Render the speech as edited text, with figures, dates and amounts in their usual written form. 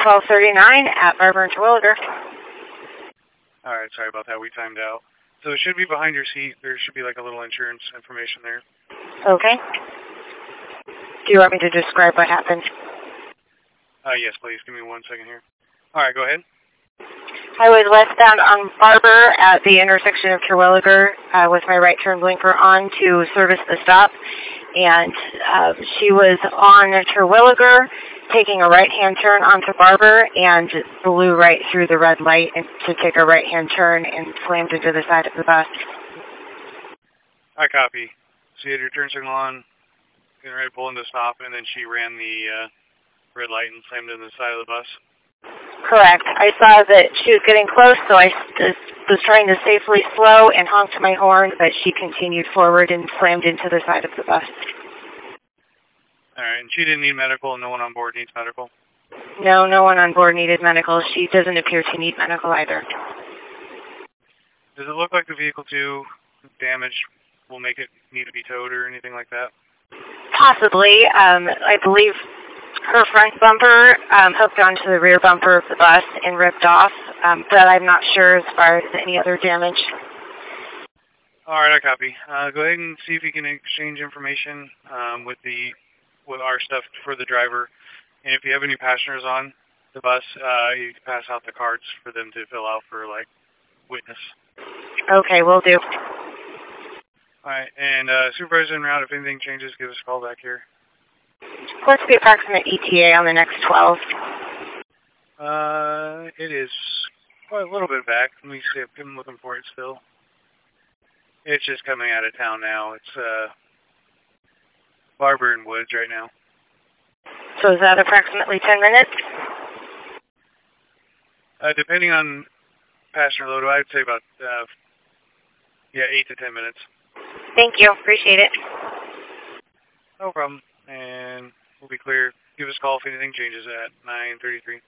12:39 at Barber and Terwilliger. Alright, sorry about that. We timed out. So it should be behind your seat. There should be like a little insurance information there. Okay. Do you want me to describe what happened? Yes, please. Give me 1 second here. Alright, go ahead. I was westbound on Barber at the intersection of Terwilliger with my right turn blinker on to service the stop. And she was on Terwilliger taking a right-hand turn onto Barber and blew right through the red light to take a right-hand turn and slammed into the side of the bus. I copy. So you had your turn signal on, getting ready to pull into stop, and then she ran the red light and slammed into the side of the bus? Correct. I saw that she was getting close, so I was trying to safely slow and honked my horn, but she continued forward and slammed into the side of the bus. Alright, and she didn't need medical, and no one on board needs medical? No, no one on board needed medical. She doesn't appear to need medical either. Does it look like the vehicle, too, damage will make it need to be towed or anything like that? Possibly. I believe her front bumper hooked onto the rear bumper of the bus and ripped off, but I'm not sure as far as any other damage. Alright, I copy. Go ahead and see if you can exchange information with our stuff for the driver. And if you have any passengers on the bus, you can pass out the cards for them to fill out for, like, witness. Okay, will do. Alright, and supervisor en route, if anything changes, give us a call back here. What's the approximate ETA on the next 12? It is quite a little bit back. Let me see if I'm looking for it still. It's just coming out of town now. It's, Barber and Woods right now. So is that approximately 10 minutes? Depending on passenger load, I'd say about, 8 to 10 minutes. Thank you. Appreciate it. No problem. And we'll be clear. Give us a call if anything changes at 9:33.